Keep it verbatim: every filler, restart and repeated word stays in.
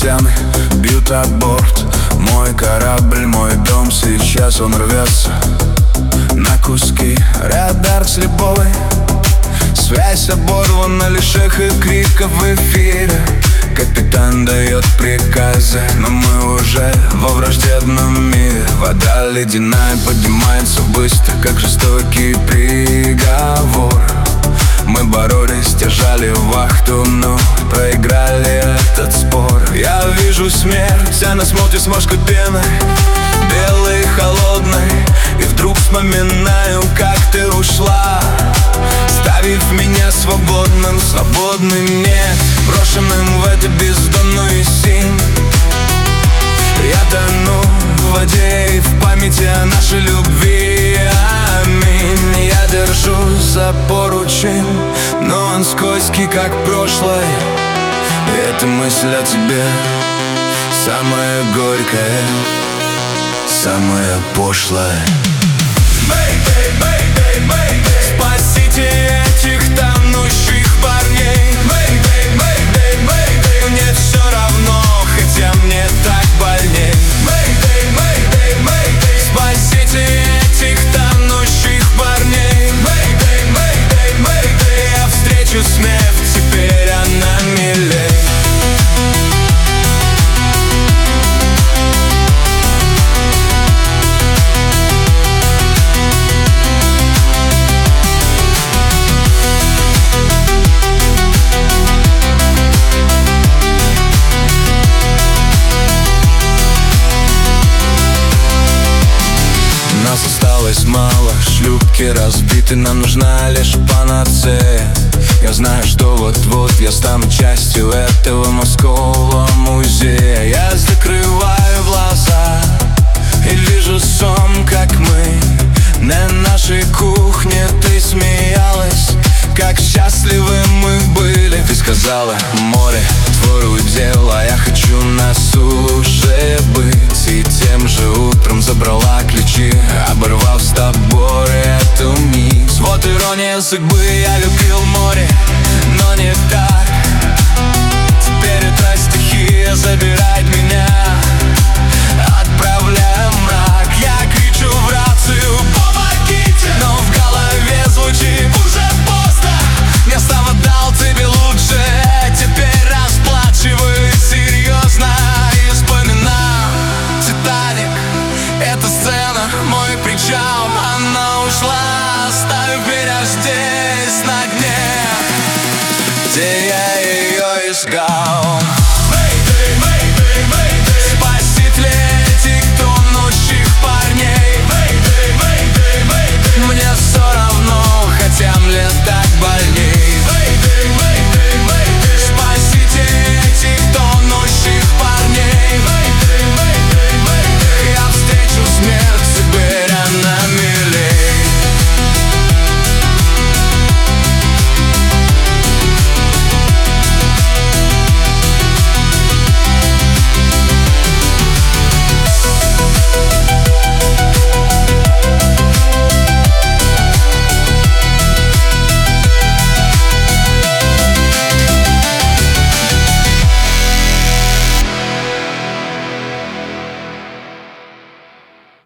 стены бьют об борт. Мой корабль, мой дом, сейчас он рвется на куски. Радар слеповый, связь оборвана, лишь эхо криков в эфире. Капитан дает приказы, но мы уже во враждебном мире. Вода ледяная поднимается быстро, как жестокий приговор. Мы боролись, держали вахту, но проиграли этот спор. Я вижу смерть, она смотрит с морской пеной, белой и холодной. И вдруг вспоминаю, как ты ушла, ставив меня свободным, свободным нет, брошенным в эту бездонную синь. Я тону в воде и в памяти о нашей любви. Аминь. Я держу за поручень, но он скользкий, как прошлое. И эта мысль о тебе самая горькая, самая пошлая. Mayday, mayday, mayday. Спасите этих тонущих парней. Mayday, mayday, mayday. Мне все равно, хотя мне так больней. Mayday, mayday, mayday. Спасите этих тонущих парней. Mayday, mayday, mayday. Я встречу смерть, теперь она милей. Нас осталось мало, шлюпки разбиты, нам нужна лишь панацея. Я знаю, что вот-вот я стану частью этого морского музея. Я закрываю глаза и вижу сон, как мы на нашей кухне. Ты смеялась, как счастливы мы были. Ты сказала, море твой удел, а я хочу на суше быть. И тем же утром забрала ключи, оборвав с тобой эту мисс. Вот ирония судьбы, я любил море, но не так. Теперь эта стихия забирает меня, отправляя в мрак. Я кричу в рацию, помогите, но в голове звучит уже поздно. Я снова дал тебе лучше, теперь расплачиваюсь серьезно. И вспоминаю Титаник, эта сцена, мой причал. Она ушла, оставив меня здесь на дне, где я ее искал.